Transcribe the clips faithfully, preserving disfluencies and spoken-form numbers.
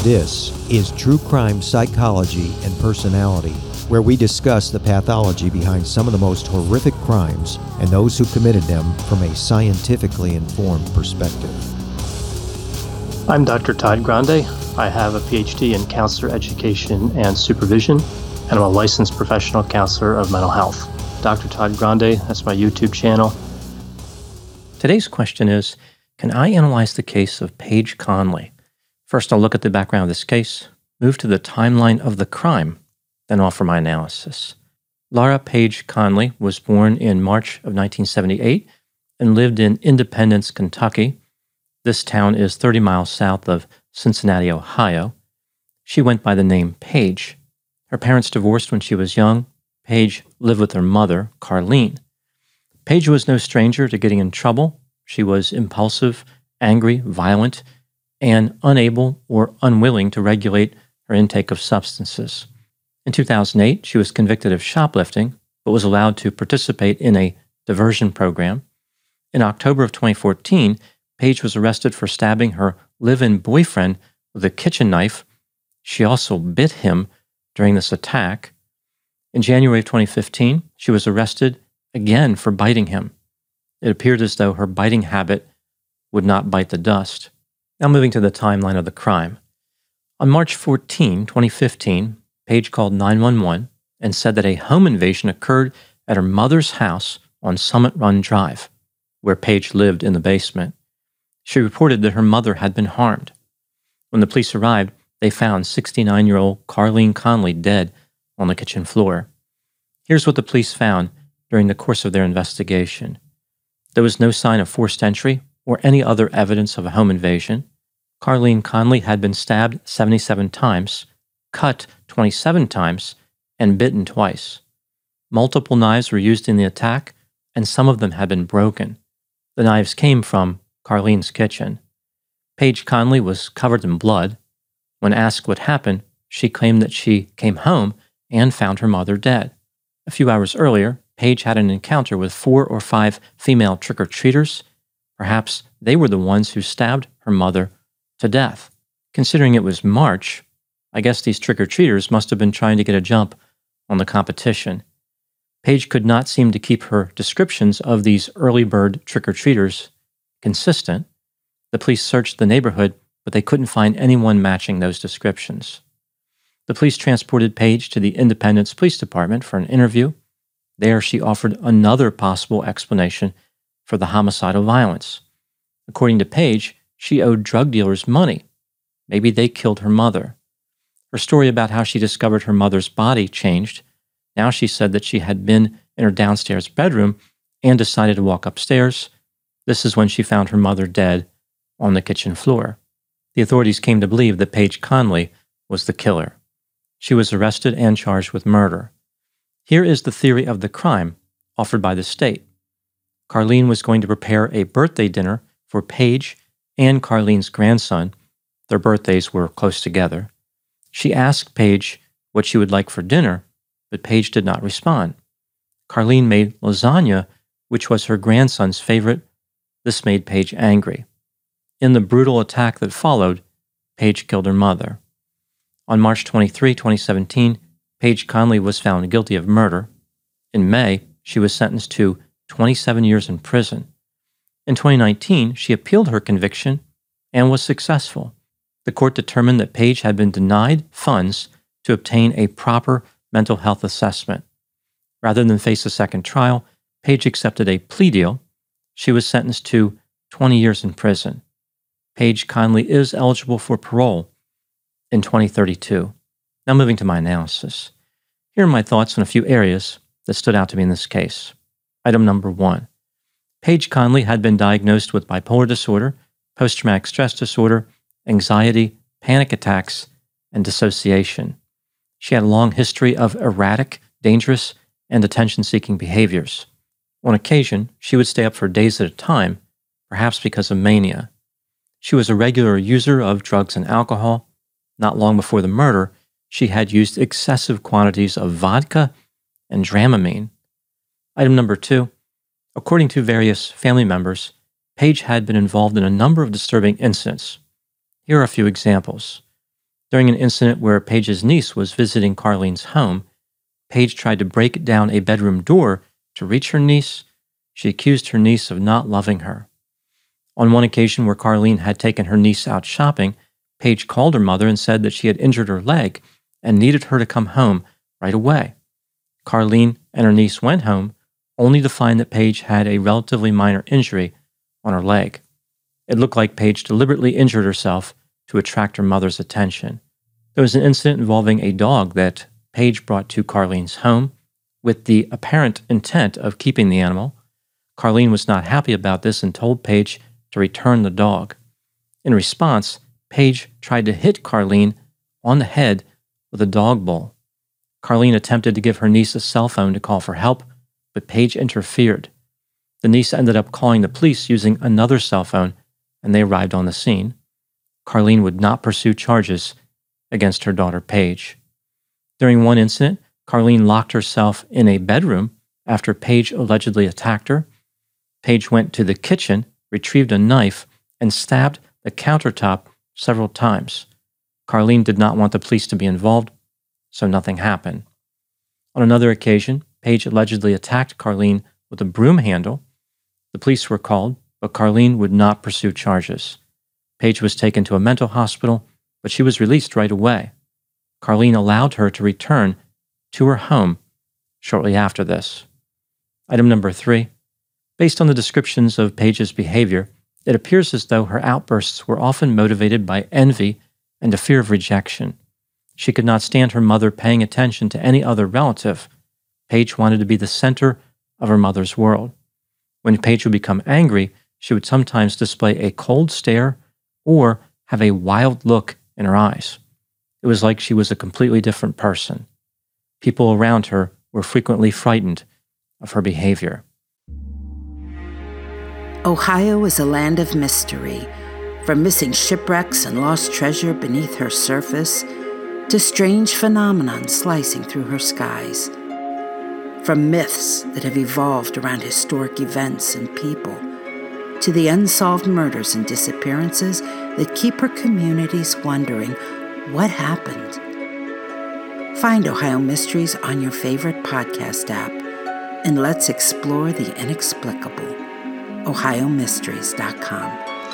This is True Crime Psychology and Personality, where we discuss the pathology behind some of the most horrific crimes and those who committed them from a scientifically informed perspective. I'm Doctor Todd Grande. I have a P H D in counselor education and supervision, and I'm a licensed professional counselor of mental health. Doctor Todd Grande, that's my YouTube channel. Today's question is, can I analyze the case of Paige Conley? First, I'll look at the background of this case, move to the timeline of the crime, then offer my analysis. Laura Paige Conley was born in March of nineteen seventy-eight and lived in Independence, Kentucky. This town is thirty miles south of Cincinnati, Ohio. She went by the name Paige. Her parents divorced when she was young. Paige lived with her mother, Carlene. Paige was no stranger to getting in trouble. She was impulsive, angry, violent, and unable or unwilling to regulate her intake of substances. In two thousand eight, she was convicted of shoplifting, but was allowed to participate in a diversion program. In October of twenty fourteen, Paige was arrested for stabbing her live-in boyfriend with a kitchen knife. She also bit him during this attack. In January of twenty fifteen, she was arrested again for biting him. It appeared as though her biting habit would not bite the dust. Now moving to the timeline of the crime. On March fourteenth, twenty fifteen, Paige called nine one one and said that a home invasion occurred at her mother's house on Summit Run Drive, where Paige lived in the basement. She reported that her mother had been harmed. When the police arrived, they found sixty-nine-year-old Carlene Conley dead on the kitchen floor. Here's what the police found during the course of their investigation. There was no sign of forced entry or any other evidence of a home invasion. Carlene Conley had been stabbed seventy-seven times, cut twenty-seven times, and bitten twice. Multiple knives were used in the attack, and some of them had been broken. The knives came from Carlene's kitchen. Paige Conley was covered in blood. When asked what happened, she claimed that she came home and found her mother dead. A few hours earlier, Paige had an encounter with four or five female trick-or-treaters. Perhaps they were the ones who stabbed her mother to death. Considering it was March, I guess these trick-or-treaters must have been trying to get a jump on the competition. Paige could not seem to keep her descriptions of these early bird trick-or-treaters consistent. The police searched the neighborhood, but they couldn't find anyone matching those descriptions. The police transported Paige to the Independence Police Department for an interview. There, she offered another possible explanation for the homicidal violence. According to Paige, she owed drug dealers money. Maybe they killed her mother. Her story about how she discovered her mother's body changed. Now she said that she had been in her downstairs bedroom and decided to walk upstairs. This is when she found her mother dead on the kitchen floor. The authorities came to believe that Paige Conley was the killer. She was arrested and charged with murder. Here is the theory of the crime offered by the state. Carlene was going to prepare a birthday dinner for Paige and Carlene's grandson. Their birthdays were close together. She asked Paige what she would like for dinner, but Paige did not respond. Carlene made lasagna, which was her grandson's favorite. This made Paige angry. In the brutal attack that followed, Paige killed her mother. On March twenty-third, twenty seventeen, Paige Conley was found guilty of murder. In May, she was sentenced to twenty-seven years in prison. In twenty nineteen, she appealed her conviction and was successful. The court determined that Paige had been denied funds to obtain a proper mental health assessment. Rather than face a second trial, Paige accepted a plea deal. She was sentenced to twenty years in prison. Paige Conley is eligible for parole in twenty thirty-two. Now moving to my analysis. Here are my thoughts on a few areas that stood out to me in this case. Item number one. Paige Conley had been diagnosed with bipolar disorder, post-traumatic stress disorder, anxiety, panic attacks, and dissociation. She had a long history of erratic, dangerous, and attention-seeking behaviors. On occasion, she would stay up for days at a time, perhaps because of mania. She was a regular user of drugs and alcohol. Not long before the murder, she had used excessive quantities of vodka and Dramamine. Item number two. According to various family members, Paige had been involved in a number of disturbing incidents. Here are a few examples. During an incident where Paige's niece was visiting Carlene's home, Paige tried to break down a bedroom door to reach her niece. She accused her niece of not loving her. On one occasion where Carlene had taken her niece out shopping, Paige called her mother and said that she had injured her leg and needed her to come home right away. Carlene and her niece went home, only to find that Paige had a relatively minor injury on her leg. It looked like Paige deliberately injured herself to attract her mother's attention. There was an incident involving a dog that Paige brought to Carlene's home with the apparent intent of keeping the animal. Carlene was not happy about this and told Paige to return the dog. In response, Paige tried to hit Carlene on the head with a dog bowl. Carlene attempted to give her niece a cell phone to call for help, but Paige interfered. The niece ended up calling the police using another cell phone, and they arrived on the scene. Carlene would not pursue charges against her daughter Paige. During one incident, Carlene locked herself in a bedroom after Paige allegedly attacked her. Paige went to the kitchen, retrieved a knife, and stabbed the countertop several times. Carlene did not want the police to be involved, so nothing happened. On another occasion, Paige allegedly attacked Carlene with a broom handle. The police were called, but Carlene would not pursue charges. Paige was taken to a mental hospital, but she was released right away. Carlene allowed her to return to her home shortly after this. Item number three. Based on the descriptions of Paige's behavior, it appears as though her outbursts were often motivated by envy and a fear of rejection. She could not stand her mother paying attention to any other relative. Paige wanted to be the center of her mother's world. When Paige would become angry, she would sometimes display a cold stare or have a wild look in her eyes. It was like she was a completely different person. People around her were frequently frightened of her behavior. Ohio is a land of mystery, from missing shipwrecks and lost treasure beneath her surface to strange phenomenon slicing through her skies. From myths that have evolved around historic events and people to the unsolved murders and disappearances that keep her communities wondering what happened. Find Ohio Mysteries on your favorite podcast app, and let's explore the inexplicable. ohio mysteries dot com.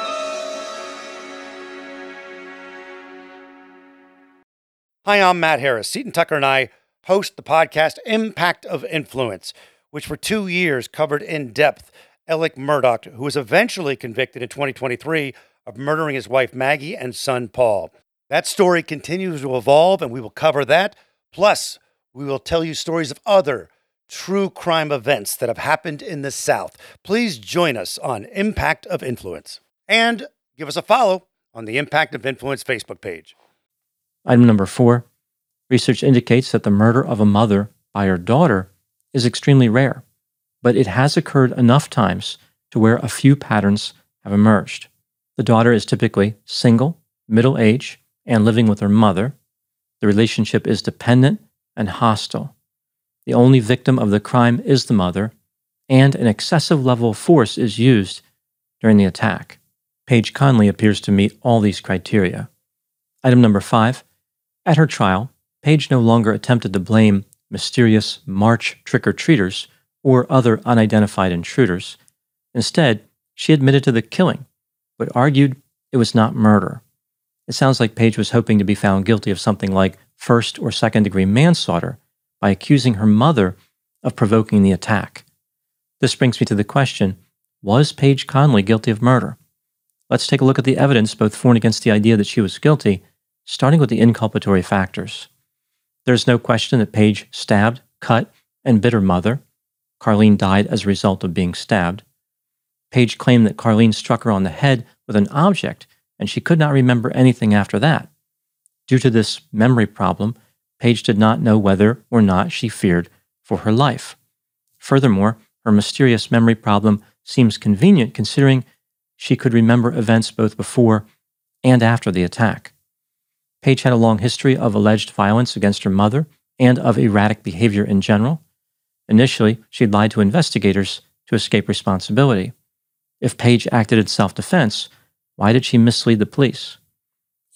Hi, I'm Matt Harris. Seton Tucker and I host the podcast Impact of Influence, which for two years covered in depth Alec Murdaugh, who was eventually convicted in twenty twenty-three of murdering his wife Maggie and son Paul. That story continues to evolve, and we will cover that. Plus, we will tell you stories of other true crime events that have happened in the South. Please join us on Impact of Influence. And give us a follow on the Impact of Influence Facebook page. Item number four. Research indicates that the murder of a mother by her daughter is extremely rare, but it has occurred enough times to where a few patterns have emerged. The daughter is typically single, middle-aged, and living with her mother. The relationship is dependent and hostile. The only victim of the crime is the mother, and an excessive level of force is used during the attack. Paige Conley appears to meet all these criteria. Item number five. At her trial, Paige no longer attempted to blame mysterious March trick-or-treaters or other unidentified intruders. Instead, she admitted to the killing, but argued it was not murder. It sounds like Paige was hoping to be found guilty of something like first or second-degree manslaughter by accusing her mother of provoking the attack. This brings me to the question, was Paige Conley guilty of murder? Let's take a look at the evidence both for and against the idea that she was guilty, starting with the inculpatory factors. There's no question that Paige stabbed, cut, and bit her mother. Carlene died as a result of being stabbed. Paige claimed that Carlene struck her on the head with an object, and she could not remember anything after that. Due to this memory problem, Paige did not know whether or not she feared for her life. Furthermore, her mysterious memory problem seems convenient considering she could remember events both before and after the attack. Paige had a long history of alleged violence against her mother and of erratic behavior in general. Initially, she lied to investigators to escape responsibility. If Paige acted in self-defense, why did she mislead the police?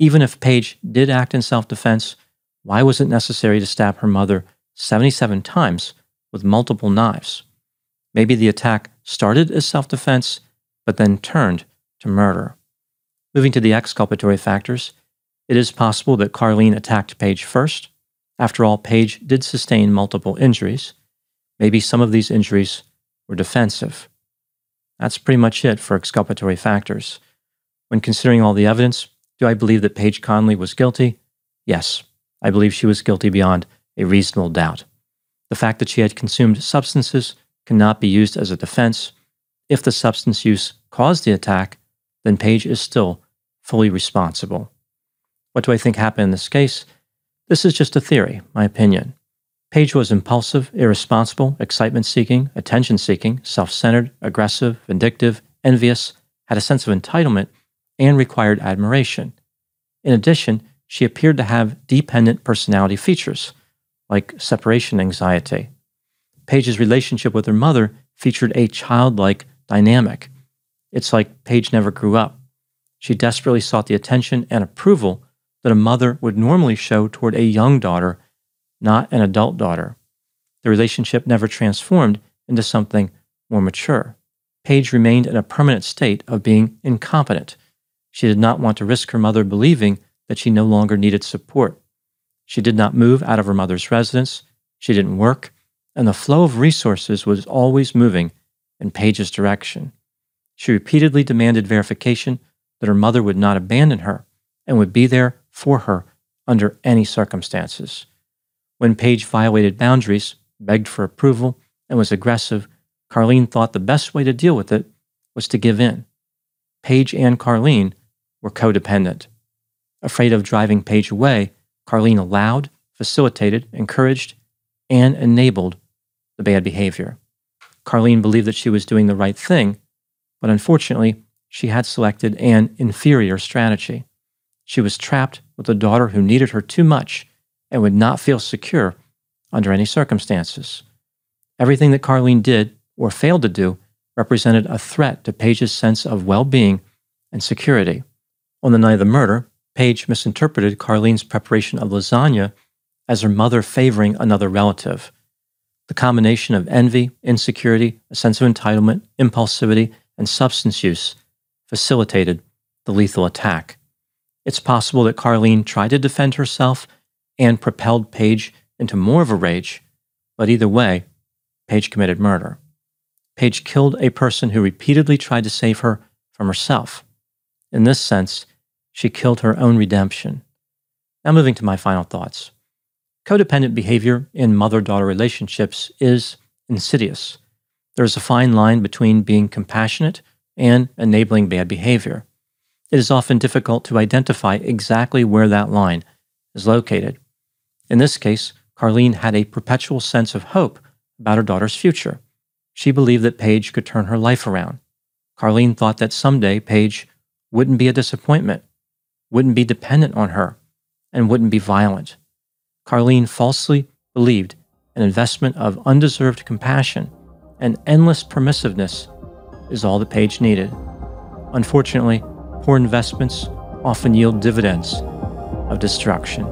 Even if Paige did act in self-defense, why was it necessary to stab her mother seventy-seven times with multiple knives? Maybe the attack started as self-defense, but then turned to murder. Moving to the exculpatory factors, it is possible that Carlene attacked Paige first. After all, Paige did sustain multiple injuries. Maybe some of these injuries were defensive. That's pretty much it for exculpatory factors. When considering all the evidence, do I believe that Paige Conley was guilty? Yes, I believe she was guilty beyond a reasonable doubt. The fact that she had consumed substances cannot be used as a defense. If the substance use caused the attack, then Paige is still fully responsible. What do I think happened in this case? This is just a theory, my opinion. Paige was impulsive, irresponsible, excitement-seeking, attention-seeking, self-centered, aggressive, vindictive, envious, had a sense of entitlement, and required admiration. In addition, she appeared to have dependent personality features, like separation anxiety. Paige's relationship with her mother featured a childlike dynamic. It's like Paige never grew up. She desperately sought the attention and approval that a mother would normally show toward a young daughter, not an adult daughter. The relationship never transformed into something more mature. Paige remained in a permanent state of being incompetent. She did not want to risk her mother believing that she no longer needed support. She did not move out of her mother's residence. She didn't work, and the flow of resources was always moving in Paige's direction. She repeatedly demanded verification that her mother would not abandon her and would be there for her under any circumstances. When Paige violated boundaries, begged for approval, and was aggressive, Carlene thought the best way to deal with it was to give in. Paige and Carlene were codependent. Afraid of driving Paige away, Carlene allowed, facilitated, encouraged, and enabled the bad behavior. Carlene believed that she was doing the right thing, but unfortunately, she had selected an inferior strategy. She was trapped with a daughter who needed her too much and would not feel secure under any circumstances. Everything that Carlene did or failed to do represented a threat to Paige's sense of well-being and security. On the night of the murder, Paige misinterpreted Carlene's preparation of lasagna as her mother favoring another relative. The combination of envy, insecurity, a sense of entitlement, impulsivity, and substance use facilitated the lethal attack. It's possible that Carlene tried to defend herself and propelled Paige into more of a rage, but either way, Paige committed murder. Paige killed a person who repeatedly tried to save her from herself. In this sense, she killed her own redemption. Now moving to my final thoughts. Codependent behavior in mother-daughter relationships is insidious. There is a fine line between being compassionate and enabling bad behavior. It is often difficult to identify exactly where that line is located. In this case, Carlene had a perpetual sense of hope about her daughter's future. She believed that Paige could turn her life around. Carlene thought that someday Paige wouldn't be a disappointment, wouldn't be dependent on her, and wouldn't be violent. Carlene falsely believed an investment of undeserved compassion and endless permissiveness is all that Paige needed. Unfortunately, poor investments often yield dividends of destruction.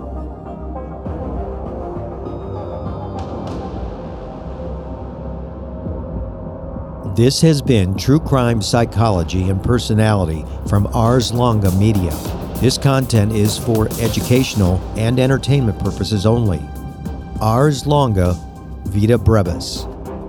This has been True Crime Psychology and Personality from Ars Longa Media. This content is for educational and entertainment purposes only. Ars Longa Vita Brevis.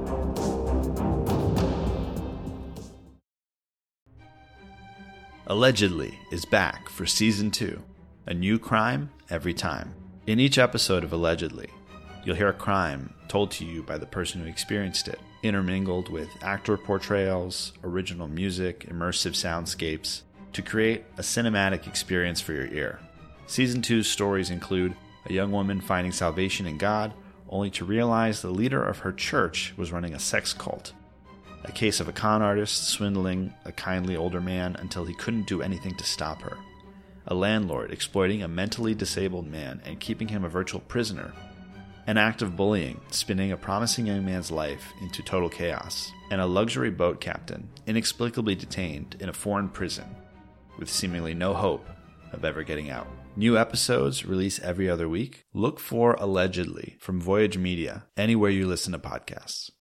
Allegedly is back for Season two. A new crime every time. In each episode of Allegedly, you'll hear a crime told to you by the person who experienced it, intermingled with actor portrayals, original music, immersive soundscapes, to create a cinematic experience for your ear. Season two's stories include a young woman finding salvation in God, only to realize the leader of her church was running a sex cult. A case of a con artist swindling a kindly older man until he couldn't do anything to stop her. A landlord exploiting a mentally disabled man and keeping him a virtual prisoner. An act of bullying spinning a promising young man's life into total chaos. And a luxury boat captain inexplicably detained in a foreign prison with seemingly no hope of ever getting out. New episodes release every other week. Look for Allegedly from Voyage Media anywhere you listen to podcasts.